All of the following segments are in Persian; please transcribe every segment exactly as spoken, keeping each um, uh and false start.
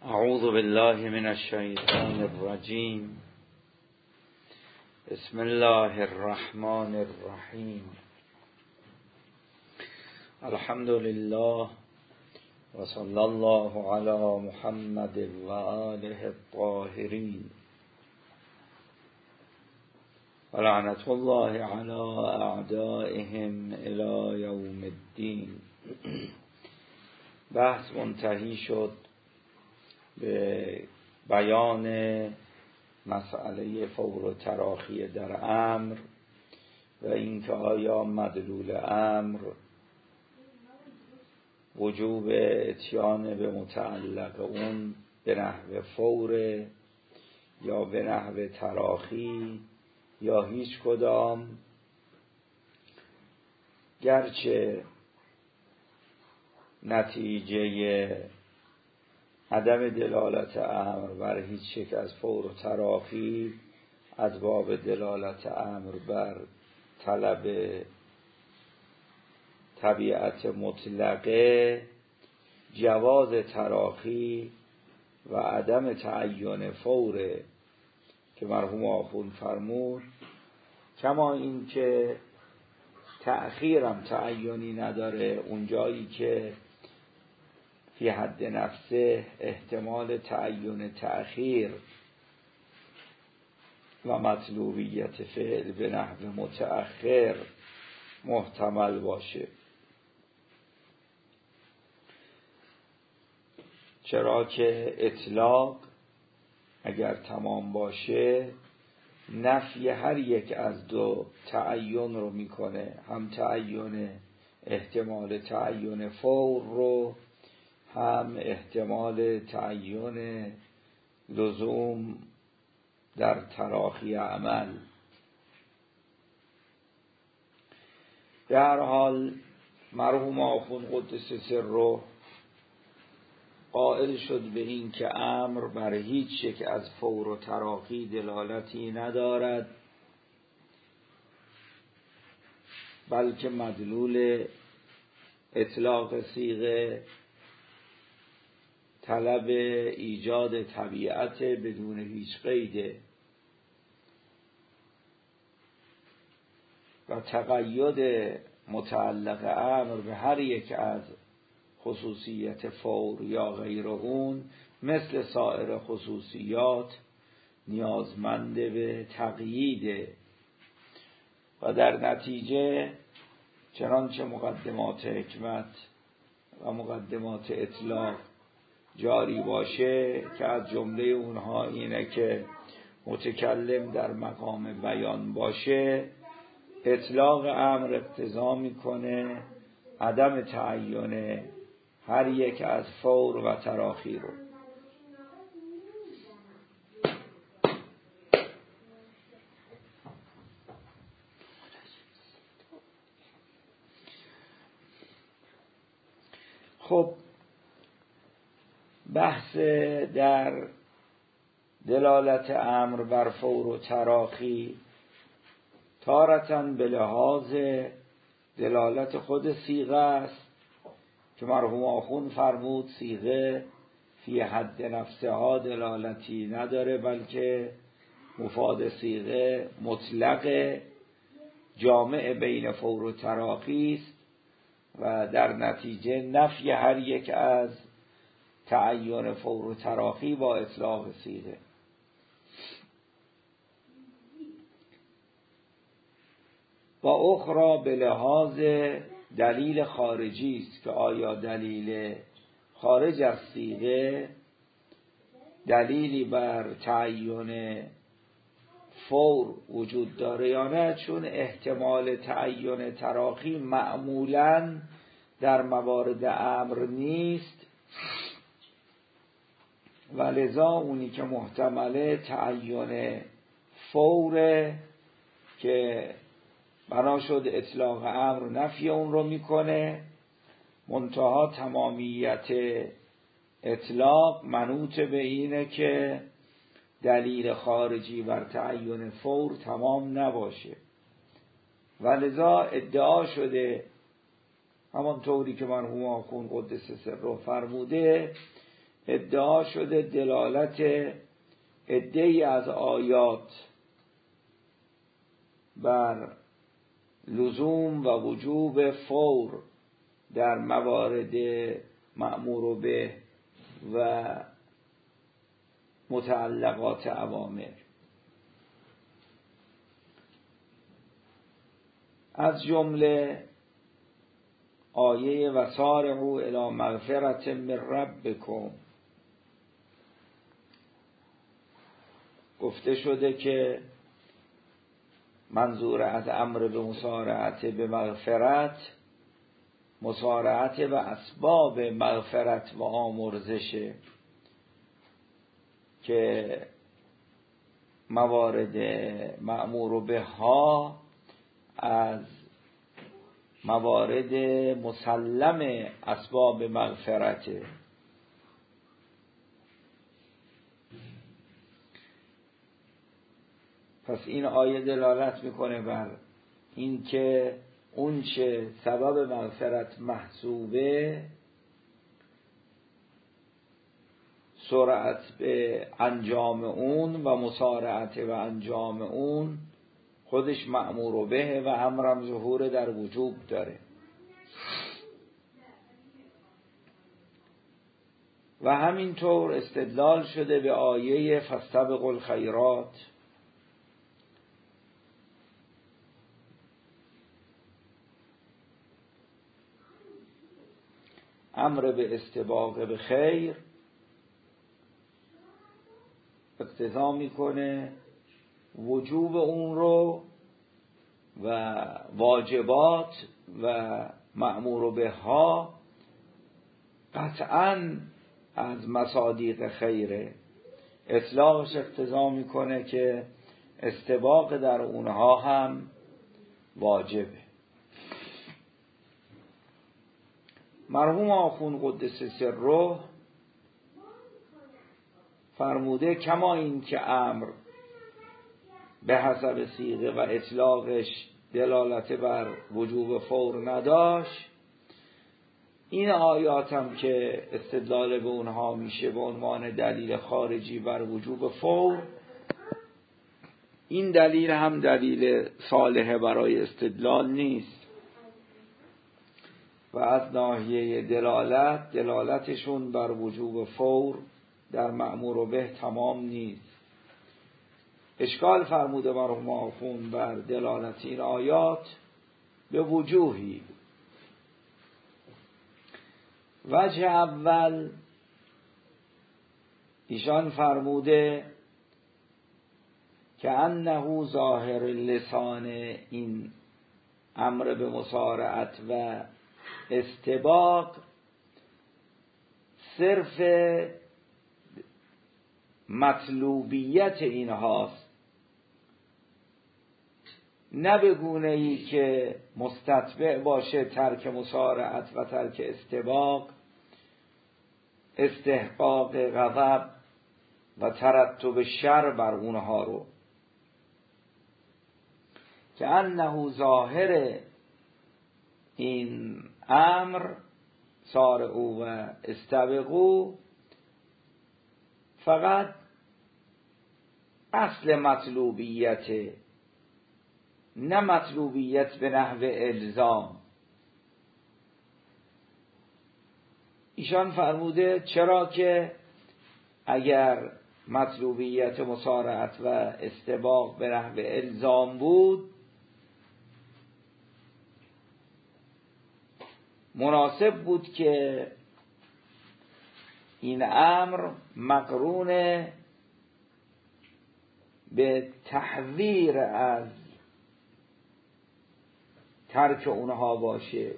اعوذ بالله من الشیطان الرجیم. بسم الله الرحمن الرحیم. الحمد لله و صلی الله علی محمد و آله الطاهرین و لعنت الله علی اعدائهم الی یوم الدین. بحث منتهی شد به بیان مسئله فور و تراخی در امر و اینکه آیا مدلول امر وجوب اتیان به متعلق اون به نحو فور یا به نحو تراخی یا هیچ کدام، گرچه نتیجه عدم دلالت امر بر هیچ یک از فور و تراخی از باب دلالت امر بر طلب طبیعت مطلقه، جواز تراخی و عدم تعین فوره که مرحوم آخوند فرمود، کما این که تأخیرم تعینی نداره اونجایی که فی حد نفسه احتمال تعین تأخیر و مطلوبیت فعل به نحو متأخر محتمل باشه، چرا که اطلاق اگر تمام باشه نفی هر یک از دو تعین رو میکنه، هم تعین احتمال تعین فور رو، هم احتمال تعین لزوم در تراخی عمل. به هر حال مرحوم آخوند قدس سره قائل شد به این که امر بر هیچ یک از فور و تراخی دلالتی ندارد، بلکه مدلول اطلاق صیغه طلب ایجاد طبیعت بدون هیچ قیده و تقید متعلق امر به هر یک از خصوصیت فور یا غیر اون مثل سایر خصوصیات نیازمند به تقییده و در نتیجه چنانچه مقدمات حکمت و مقدمات اطلاق جاری باشه که از جمله اونها اینه که متکلم در مقام بیان باشه، اطلاق امر اقتضا میکنه عدم تعین هر یک از فور و تراخی رو. خب بحث در دلالت امر بر فور و تراخی تارتاً به لحاظ دلالت خود صیغه است که مرحوم آخوند فرمود صیغه فی حد نفسها دلالتی نداره، بلکه مفاد صیغه مطلق جامع بین فور و تراخی است و در نتیجه نفی هر یک از تعین فور و تراخی با اطلاق صیغه. و اخرى به لحاظ دلیل خارجی است که آیا دلیل خارج از صیغه دلیلی بر تعین فور وجود داره یا نه، چون احتمال تعین تراخی معمولاً در موارد امر نیست و لذا اونی که محتمله تعین فوره که بنا شد اطلاق امر نفی اون رو میکنه، منتها تمامیت اطلاق منوط به اینه که دلیل خارجی بر تعین فور تمام نباشه و لذا ادعا شده همانطوری که مرحوم آخوند قدس سره فرموده ادعا شده دلالت عده‌ای از آیات بر لزوم و وجوب فور در موارد مأمور به و متعلقات اوامر. از جمله آیه وسارعوا الی مغفرة من ربکم گفته شده که منظور از امر به مسارعت به مغفرت، مسارعت و اسباب مغفرت و آمرزشه که موارد مأمور به ها از موارد مسلم اسباب مغفرته. پس این آیه دلالت میکنه بر این که اون چه سبب مغفرت محسوبه سرعت به انجام اون و مسارعت و انجام اون خودش مأمور به و امرم ظهور در وجوب داره. و همینطور استدلال شده به آیه فاستبقوا الخیرات امر به استباق به خیر اقتضا میکنه وجوب اون رو و واجبات و مأمور به ها قطعاً از مصادیق خیره. اطلاقش اقتضا میکنه که استباق در اونها هم واجبه. مرحوم آخوند قدس سره فرموده کما این که امر به حسب صیغه و اطلاقش دلالت بر وجوب فور نداشت، این آیات هم که استدلال به اونها میشه به عنوان دلیل خارجی بر وجوب فور، این دلیل هم دلیل صالح برای استدلال نیست و از ناحیه دلالت دلالتشون بر وجوب فور در مأمور به تمام نیست. اشکال فرموده مرحوم آخوند بر دلالت این آیات به وجوهی. وجه اول ایشان فرموده که انه ظاهر لسان این امر به مسارعت و استباق صرف مطلوبیت اینهاست، نه به گونه ای که مستتبع باشه ترک مسارعت و ترک استباق استحقاق غضب و ترتب شر بر اونها رو، که انه ظاهر این امر سارعوا و استبقوا فقط اصل مطلوبیت، نه مطلوبیت به نحو الزام. ایشان فرموده چرا که اگر مطلوبیت مسارعت و استباق به نحو الزام بود مناسب بود که این امر مقرون به تحذیر از ترک اونها باشه.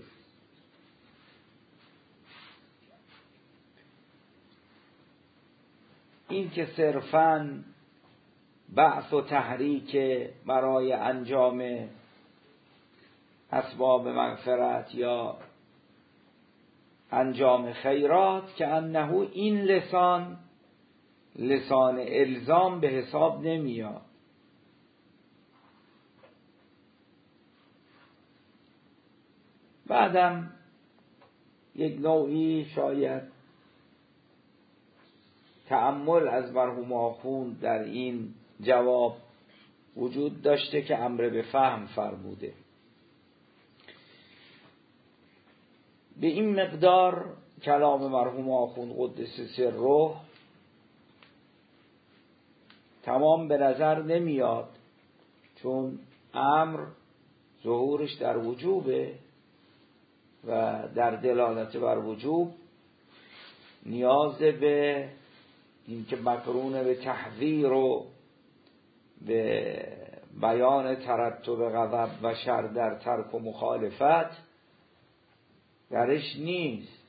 این که صرفاً بعث و تحریک برای انجام اسباب مغفرت یا انجام خیرات، که انه این لسان لسان الزام به حساب نمیاد. بعدم یک نوعی شاید تأمل از مرحوم آخوند در این جواب وجود داشته که امر به فهم فرموده. به این مقدار کلام مرحوم آخوند قدس سره تمام به نظر نمیاد، چون امر ظهورش در وجوبه و در دلالت بر وجوب نیاز به این که مقرون به تحذیر و به بیان ترتب غضب و شر در ترک و مخالفت درش نیست،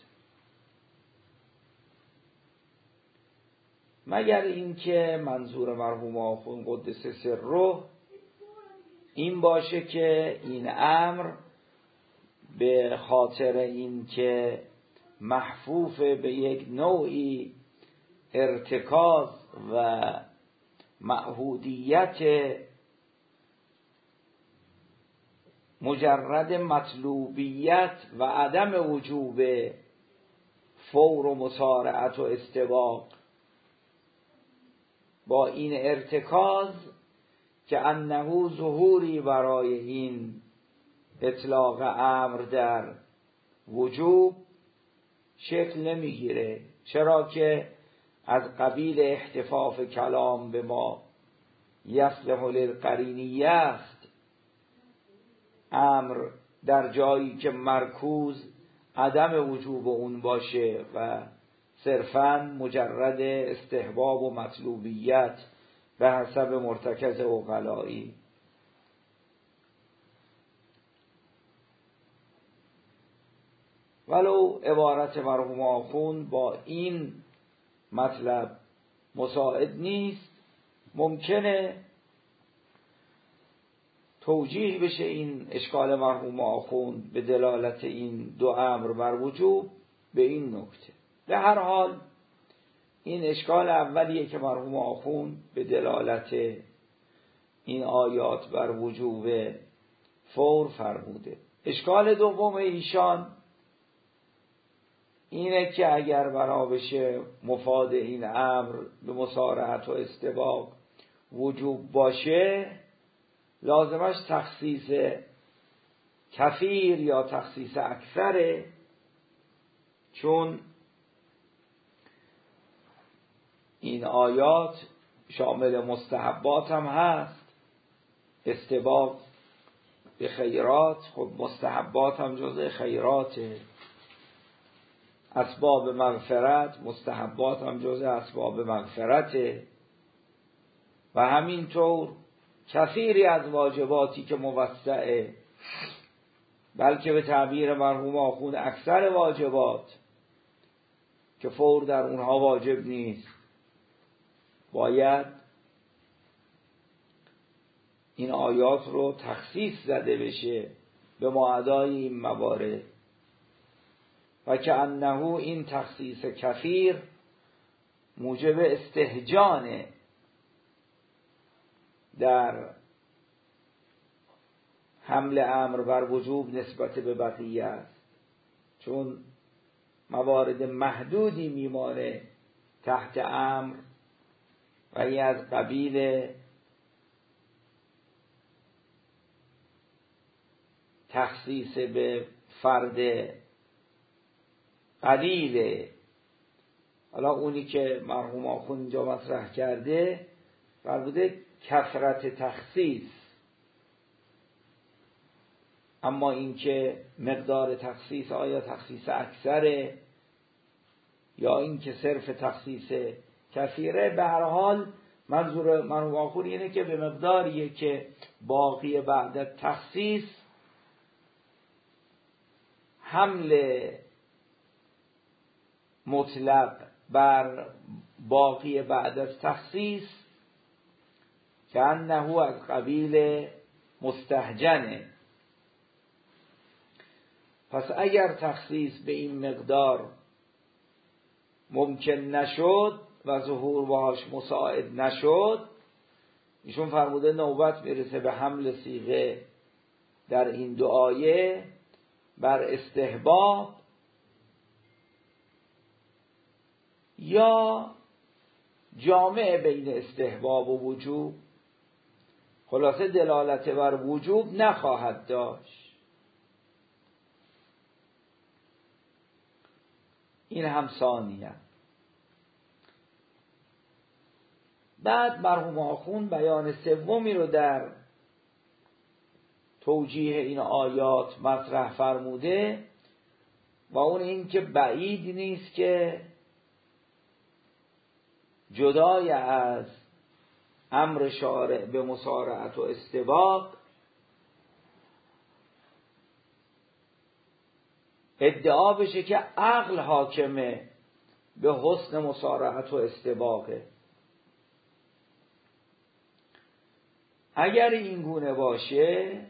مگر اینکه منظور مرحوم آخوند قدس سره این باشه که این امر به خاطر این که محفوف به یک نوعی ارتکاز و معهودیت مجرد مطلوبیت و عدم وجوب فور و مسارعت و استباق، با این ارتکاز که انه ظهوری برای این اطلاق امر در وجوب شکل نمیگیره، چرا که از قبیل احتفاف کلام به ما یصلح للقرینیه است. امر در جایی که مرکوز عدم وجوب اون باشه و صرفاً مجرد استحباب و مطلوبیت به حسب مرتکز عقلایی. ولو عبارت مرحوم آخوند با این مطلب مساعد نیست، ممکنه توجیه بشه این اشکال مرحوم آخوند به دلالت این دو امر بر وجوب به این نکته. به هر حال این اشکال اولیه که مرحوم آخوند به دلالت این آیات بر وجوب فور فرموده. اشکال دوم ایشان اینه که اگر بنا بشه مفاد این امر به مسارعت و استباق وجوب باشه، لازمش تخصیص کثیر یا تخصیص اکثره، چون این آیات شامل مستحبات هم هست. استباق به خیرات، خب مستحبات هم جزء خیراته. اسباب مغفرت، مستحبات هم جزء اسباب مغفرته. و همینطور کثیری از واجباتی که موسعه، بلکه به تعبیر مرحوم آخوند اکثر واجبات که فور در اونها واجب نیست، باید این آیات رو تخصیص زده بشه به معادای این موارد، و که انه این تخصیص کثیر موجب استهجانه در حمل امر بر وجوب نسبت به بقیه است، چون موارد محدودی میمانه تحت امر و این از قبیل تخصیص به فرد قلیله. حالا اونی که مرحوم آخوند اینجا مطرح کرده فرموده کثرت تخصیص، اما این که مقدار تخصیص آیا تخصیص اکثره یا این که صرف تخصیص کثیره، به هر حال منظور مرحوم آخوند اینه که به مقداریه که باقی بعد تخصیص حمل مطلق بر باقی بعد از تخصیص که انه از قبیل مستهجنه. پس اگر تخصیص به این مقدار ممکن نشد و ظهور باهاش مساعد نشد، ایشون فرموده نوبت میرسه به حمل صیغه در این دو آیه بر استحباب یا جامع بین استحباب و وجوب، خلاصه دلالت بر وجوب نخواهد داشت. این هم ثانیه. بعد مرحوم آخوند بیان سومی رو در توجیه این آیات مطرح فرموده و اون این که بعید نیست که جدای از امر شارع به مسارعت و استباق ادعا بشه که عقل حاکمه به حسن مسارعت و استباقه. اگر این گونه باشه،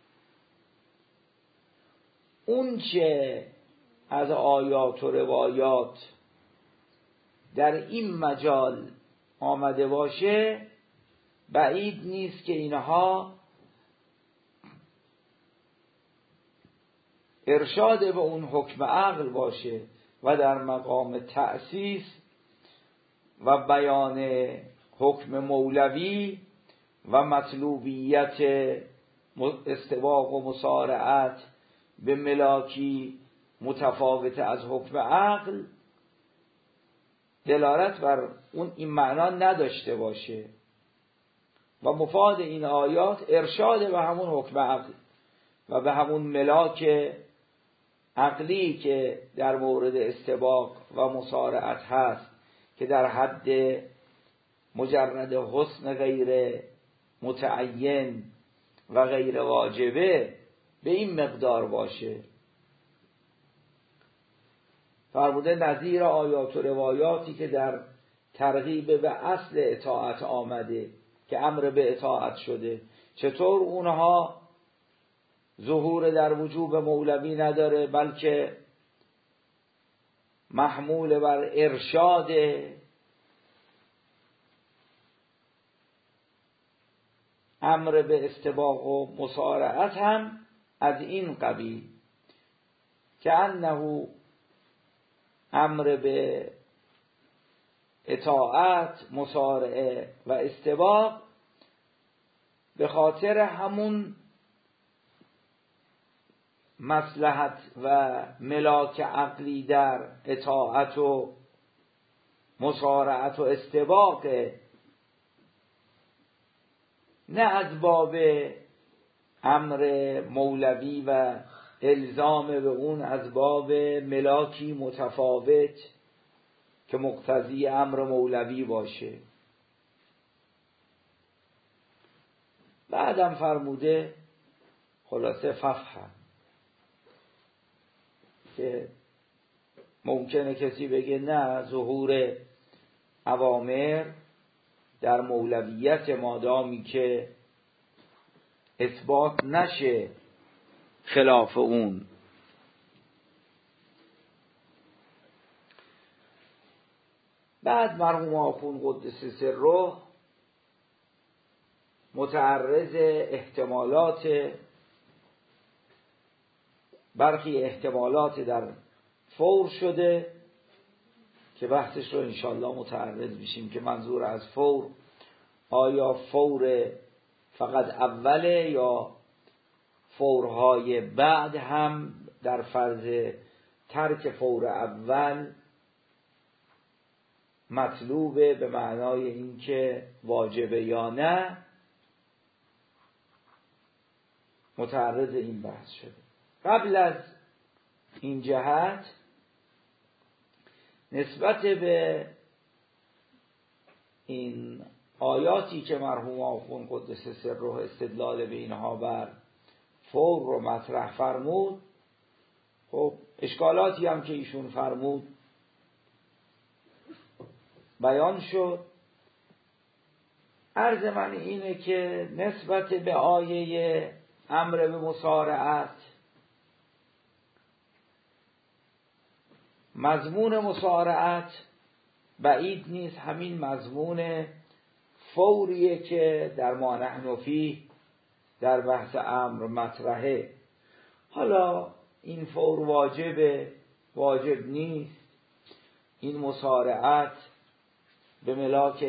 اون چه از آیات و روایات در این مجال آمده باشه بعید نیست که اینها ارشاد به اون حکم عقل باشه و در مقام تأسیس و بیان حکم مولوی و مطلوبیت استباق و مسارعت به ملاکی متفاوت از حکم عقل دلالت بر اون این معنا نداشته باشه و مفاد این آیات ارشاد به همون حکم عقل و به همون ملاک عقلی که در مورد استباق و مسارعت هست که در حد مجرد حسن غیر متعین و غیر واجبه به این مقدار باشه. فرموده نظیر آیات و روایاتی که در ترغیب به اصل اطاعت آمده که امر به اطاعت شده، چطور اونها ظهور در وجوب مولوی نداره بلکه محمول بر ارشاد امر به استباق و مسارعت هم از این قبیل که انه امر به اطاعت، مسارعه و استباق به خاطر همون مصلحت و ملاک عقلی در اطاعت و مسارعت و استباق، نه از باب امر مولوی و الزام به اون از باب ملاکی متفاوت که مقتضی امر مولوی باشه. بعدم فرموده خلاصه ففهم که ممکنه کسی بگه نه، ظهور اوامر در مولویت مادامی که اثبات نشه خلاف اون. بعد مرحوم آخوند قدس سره متعرض احتمالات برخی احتمالات در فور شده که بحثش رو انشاءالله متعرض بشیم که منظور از فور آیا فور فقط اوله یا فورهای بعد هم در فرض ترک فور اول مطلوبه به معنای اینکه واجبه یا نه. متعرض این بحث شده. قبل از این جهت نسبت به این آیاتی که مرحوم آخوند قدس سره استدلال به اینها بر فور رو مطرح فرمود، خب اشکالاتی هم که ایشون فرمود بیان شد. عرض من اینه که نسبت به آیه امر به مسارعت، مضمون مسارعت بعید نیست همین مضمون فوریه که در ما نحن فیه در بحث امر مطرحه. حالا این فور واجبه، واجب نیست، این مسارعت به ملاک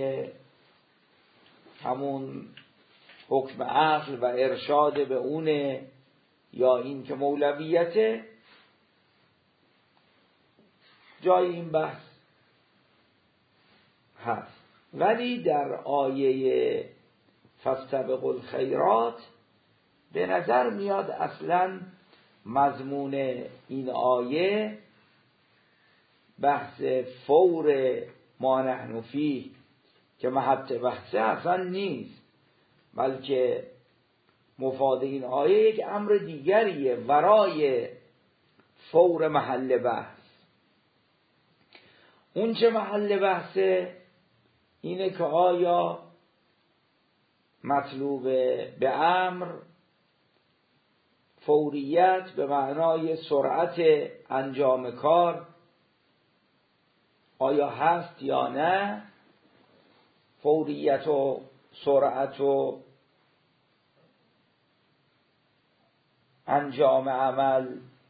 همون حکم عقل و ارشاد به اونه یا این که مولویته، جای این بحث هست. ولی در آیه فاستبقوا الخیرات به نظر میاد اصلا مضمون این آیه بحث فور ما نحن فیه که محط بحثه اصلا نیست، بلکه مفاد این آیه یک امر دیگریه ورای فور محل بحث. اون چه محل بحثه اینه که آیا مطلوب به امر فوریت به معنای سرعت انجام کار آیا هست یا نه؟ فوریت و سرعت و انجام عمل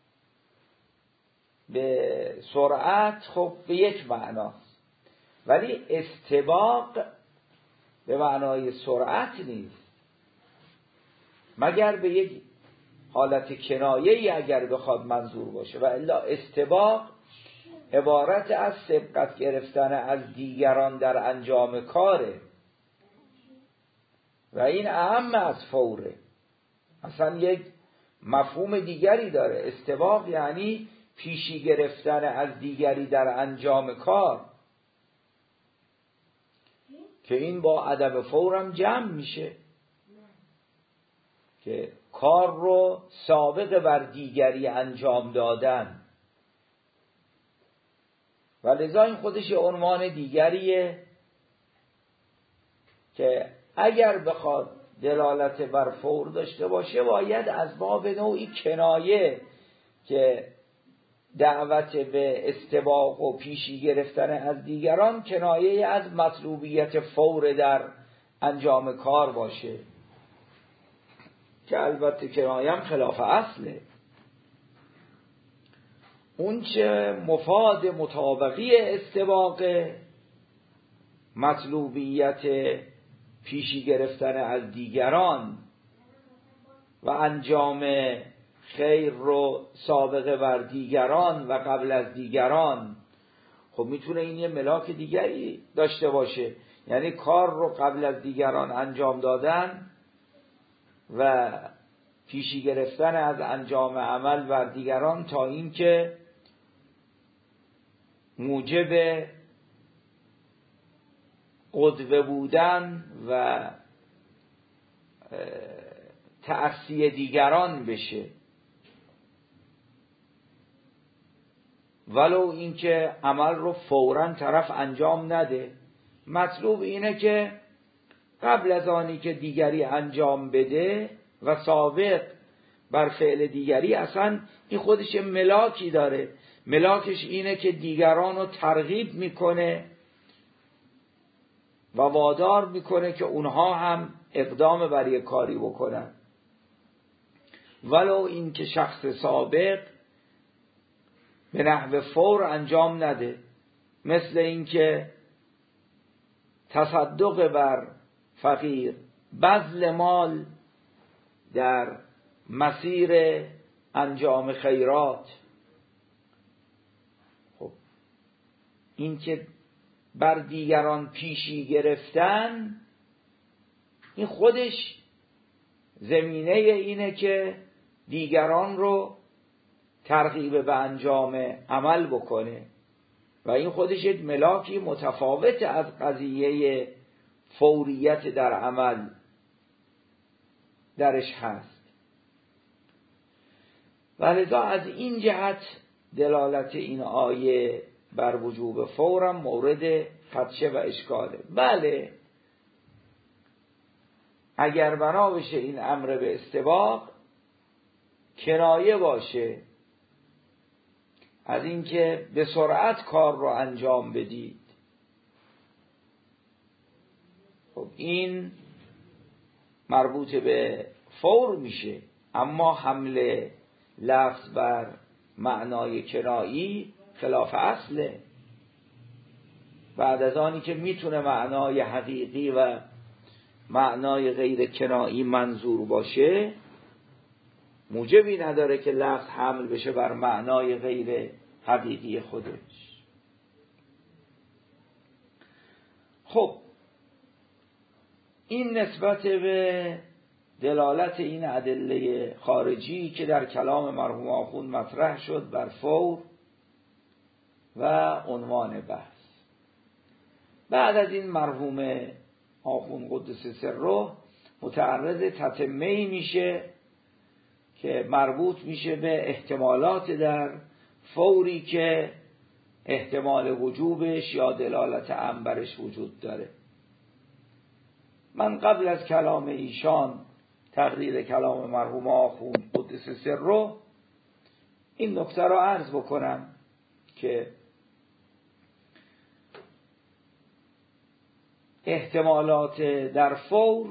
به سرعت خب به یک معناست، ولی استباق به معنای سرعت نیست، مگر به یک حالت کنایه‌ای اگر بخواد منظور باشه، و الا استباق عبارت از سبقت گرفتن از دیگران در انجام کاره و این اهم از فوره، اصلا یک مفهوم دیگری داره. استباق یعنی پیشی گرفتن از دیگری در انجام کار که این با ادب فورم جمع میشه که کار رو سابق بر دیگری انجام دادن، و لذا این خودش عنوان دیگریه که اگر بخواد دلالت بر فور داشته باشه باید از باب نوعی کنایه که دعوت به استباق و پیشی گرفتن از دیگران کنایه از مطلوبیت فور در انجام کار باشه، که البته کنایه خلاف اصله. اون چه مفاد مطابقی استباق مطلوبیت پیشی گرفتن از دیگران و انجام خیر رو سابقه بر دیگران و قبل از دیگران، خب میتونه این یه ملاک دیگری داشته باشه، یعنی کار رو قبل از دیگران انجام دادن و پیشی گرفتن از انجام عمل بر دیگران تا اینکه موجب قدوه بودن و تأسی دیگران بشه، ولو اینکه عمل رو فوراً طرف انجام نده. مطلوب اینه که قبل از آنی که دیگری انجام بده و سابق بر فعل دیگری، اصلا این خودش ملاکی داره، ملاکش اینه که دیگران رو ترغیب میکنه و وادار میکنه که اونها هم اقدام بر یک کاری بکنن، ولو این که شخص سابق به نحو فور انجام نده. مثل این که تصدق بر فقیر، بذل مال در مسیر انجام خیرات، خب این که بر دیگران پیشی گرفتن، این خودش زمینه اینه که دیگران رو ترغیب به انجام عمل بکنه و این خودش یک ملاکی متفاوت از قضیه فوریت در عمل درش هست. و لذا از این جهت دلالت این آیه بر وجوب فورم مورد خدشه و اشکاله. بله اگر بنا بشه این امر به استباق کنایه باشه از اینکه به سرعت کار رو انجام بدید، خب این مربوط به فور میشه، اما حمل لفظ بر معنای کنایی خلاف اصله. بعد از آنی که میتونه معنای حقیقی و معنای غیر کنایی منظور باشه، موجبی نداره که لفظ حمل بشه بر معنای غیر حقیقی خودش. خب این نسبت به دلالت این ادله خارجی که در کلام مرحوم آخوند مطرح شد بر فور و عنوان بحث. بعد از این مرحوم آخوند قدس سره متعرض تتمه‌ای میشه که مربوط میشه به احتمالات در فوری که احتمال وجوبش یا دلالت انبرش وجود داره. من قبل از کلام ایشان، تقریر کلام مرحوم آخوند قدس سره، این نکته را عرض بکنم که احتمالات در فور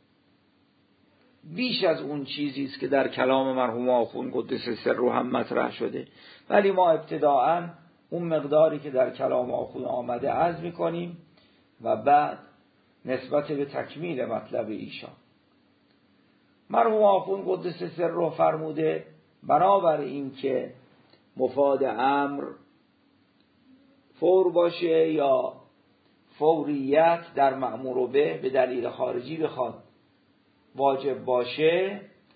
بیش از اون چیزی است که در کلام مرحوم آخوند قدس سره هم مطرح شده، ولی ما ابتداءً اون مقداری که در کلام آخوند آمده عرض می‌کنیم و بعد نسبت به تکمیل مطلب ایشان. مرحوم آخوند قدس سره فرموده بنابر این که مفاد امر فور باشه یا فوریت در مأمور به به دلیل خارجی بخواد واجب باشه،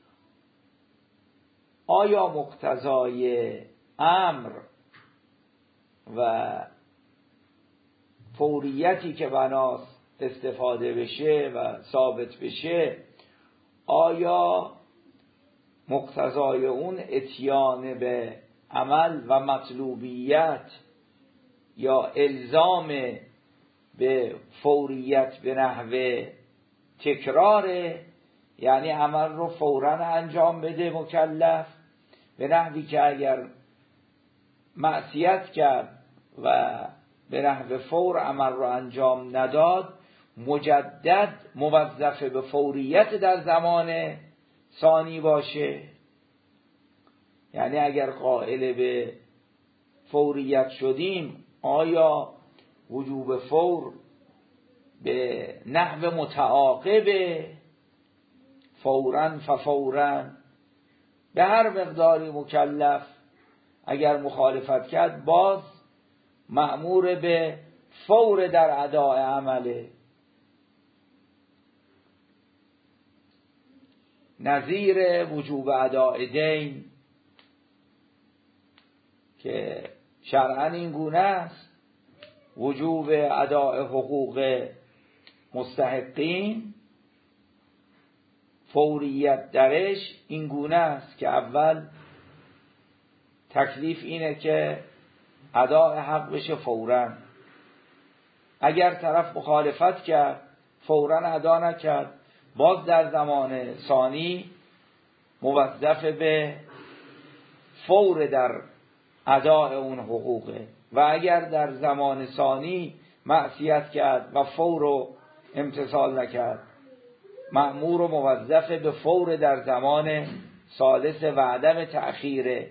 آیا مقتضای امر و فوریتی که بناست استفاده بشه و ثابت بشه، آیا مقتضای اون اتیان به عمل و مطلوبیت یا الزام به فوریت به نحو تکراره، یعنی عمل رو فوراً انجام بده مکلف، به نحوی که اگر معصیت کرد و به نحو فور عمل رو انجام نداد مجدد موظف به فوریت در زمان ثانی باشه. یعنی اگر قائل به فوریت شدیم، آیا وجوب فور به نحو متعاقب فوراً ففوراً به هر مقداری مکلف اگر مخالفت کرد باز مأمور به فور در اداء عمله، نظیر وجوب اداء دین که شرعاً این گونه است، وجوب اداء حقوق مستحقین فوریت درش این گونه است که اول تکلیف اینه که اداء حق بشه فوراً، اگر طرف مخالفت کرد فوراً ادا نکرد باز در زمان ثانی موظف به فور در اداء اون حقوقه، و اگر در زمان ثانی معصیت کرد و فور رو امتثال نکرد مأمور و موظف به فور در زمان ثالث و عدم تأخیره.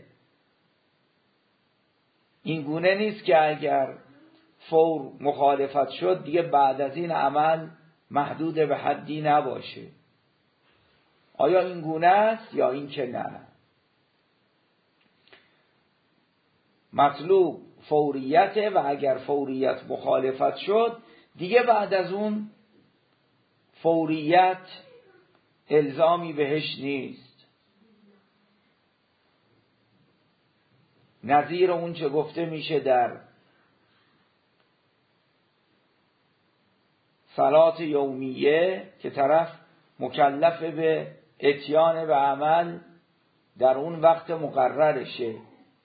این گونه نیست که اگر فور مخالفت شد دیگه بعد از این عمل محدود به حدی نباشه. آیا این گونه است یا این که نه؟ مطلوب فوریته و اگر فوریت مخالفت شد دیگه بعد از اون فوریت الزامی بهش نیست. نظیر اون چه گفته میشه در صلات یومیه که طرف مکلف به اتیان به عمل در اون وقت مقررشه،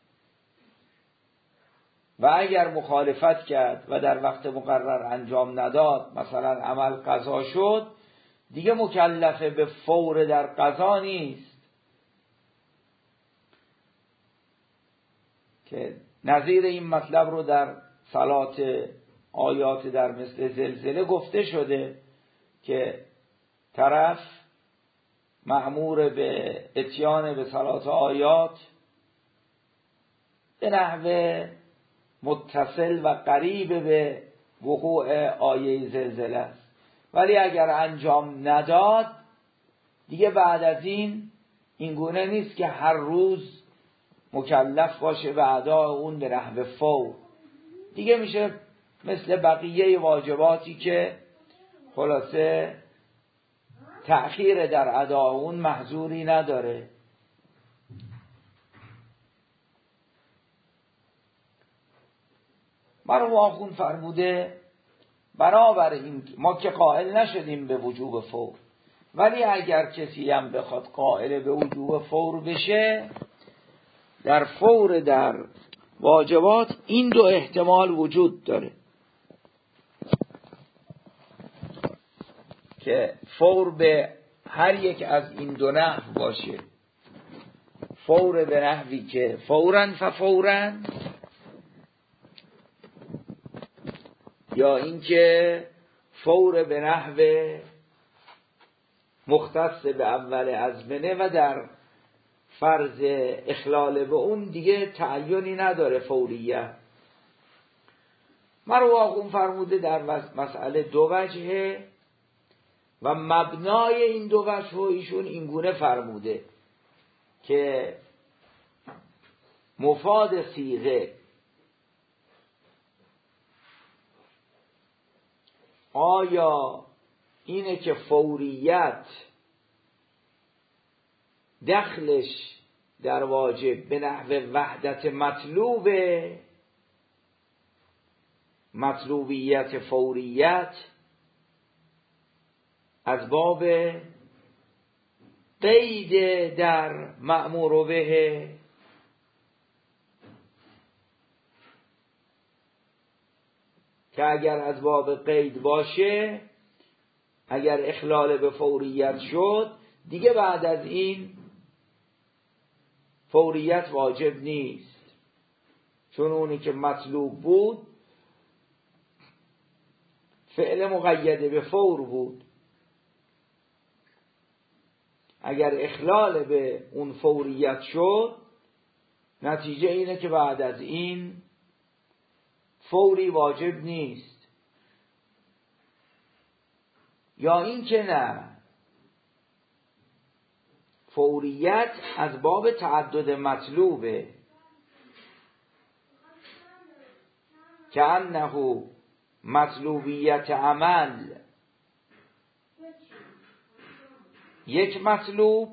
و اگر مخالفت کرد و در وقت مقرر انجام نداد، مثلا عمل قضا شد، دیگه مکلف به فور در قضا نیست. که نظیر این مطلب رو در صلات آیات در مثل زلزله گفته شده که طرف مأمور به اتیان به صلات آیات به نحو متصل و قریب به وقوع آیه زلزله است. ولی اگر انجام نداد دیگه بعد از این اینگونه نیست که هر روز مکلف باشه به اداء اون به نحو فور. دیگه میشه مثل بقیه واجباتی که خلاصه تأخیر در اداء اون محظوری نداره. مرحوم آخوند فرموده برابر این ما که قائل نشدیم به وجوب فور، ولی اگر کسی هم بخواد قائل به وجوب فور بشه، در فور در واجبات این دو احتمال وجود داره که فور به هر یک از این دو نحو باشه. فور به نحوی که فوراً ففوراً، یا اینکه فور به نحو مختص به اول ازمنه و در فرض اخلال به اون دیگه تعیینی نداره فوریت. مرحوم آخوند فرموده در مسئله دو وجهه و مبنای این دو وجه و ایشون اینگونه فرموده که مفاد صیغه آیا اینه که فوریت دخلش در واجب به نحو وحدت مطلوبه، مطلوبیت فوریت از باب قید در مأمور به، که اگر از باب قید باشه، اگر اخلال به فوریت شد دیگه بعد از این فوریت واجب نیست، چون اونی که مطلوب بود فعل مقیده به فور بود. اگر اخلال به اون فوریت شد نتیجه اینه که بعد از این فوری واجب نیست. یا این که نه، فوریت از باب تعدد مطلوبه، که انه مطلوبیت عمل یک مطلوب،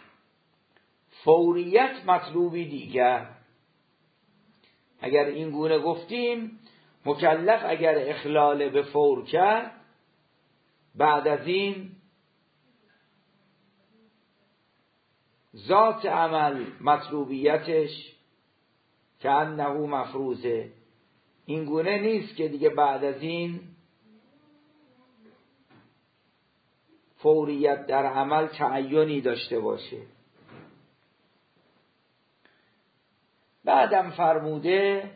فوریت مطلوبی دیگر. اگر این گونه گفتیم مکلف اگر اخلال به فور کرد بعد از این ذات عمل مطلوبیتش که انه مفروضه، این گونه نیست که دیگه بعد از این فوریت در عمل تعیینی داشته باشه. بعدم فرموده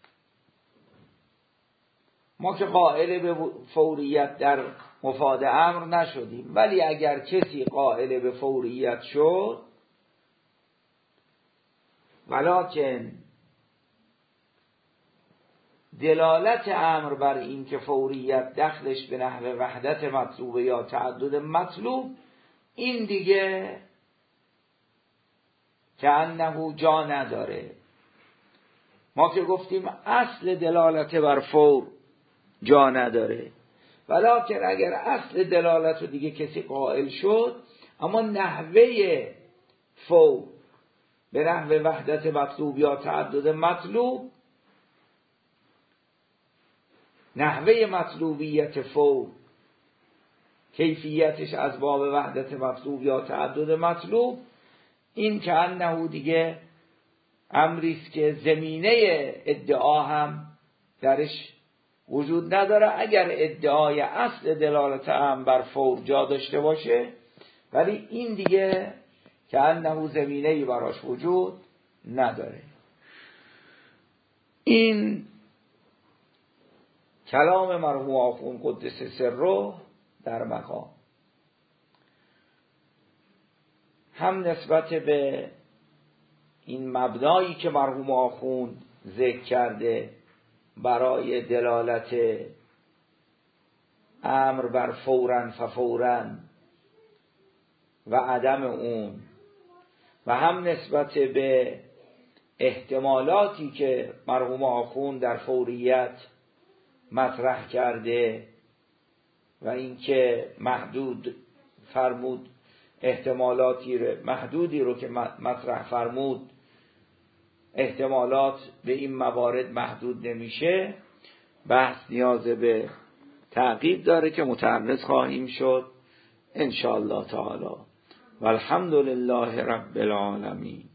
ما که قائل به فوریت در مفاد امر نشدیم، ولی اگر کسی قائل به فوریت شد ولکن دلالت امر بر این که فوریت دخلش به نحو وحدت مطلوب یا تعدد مطلوب، این دیگه که انه جا نداره. ما که گفتیم اصل دلالت بر فور جا نداره، ولکن اگر اصل دلالت رو دیگه کسی قائل شد اما نحوه فور به نحو وحدت مطلوب یا تعدد مطلوب، نحوه مطلوبیت فور کیفیتش از باب وحدت مطلوب یا تعدد مطلوب، این که انه دیگه امریست که زمینه ادعا هم درش وجود نداره. اگر ادعای اصل دلالت هم بر فور جا داشته باشه، ولی این دیگه که انه زمینه‌ای براش وجود نداره. این کلام مرحوم آخوند قدس سره در مقام هم نسبت به این مبنایی که مرحوم آخوند ذکر کرده برای دلالت امر بر فوراً ففوراً و عدم اون، و هم نسبت به احتمالاتی که مرحوم آخوند در فوریت مطرح کرده و اینکه محدود فرمود، احتمالاتی رو محدودی رو که مطرح فرمود، احتمالات به این موارد محدود نمیشه. بحث نیاز به تعقیب داره که متعرض خواهیم شد ان شاء الله تعالی. والحمد لله رب العالمین.